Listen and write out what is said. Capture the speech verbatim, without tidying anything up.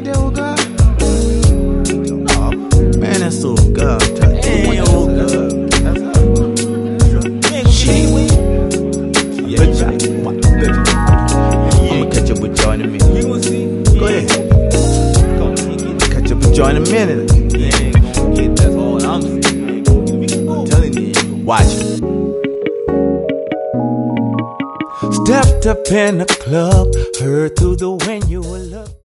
ain't that what God? Oh, man, that's so God. Hey, oh, God. Shit. Good job. Good job. I'ma catch up with y'all in a minute. Go ahead. Catch up with y'all in a minute. You ain't gonna get that hard. I'm telling you. Watch it. Stepped up in the club, heard through the wind you were love.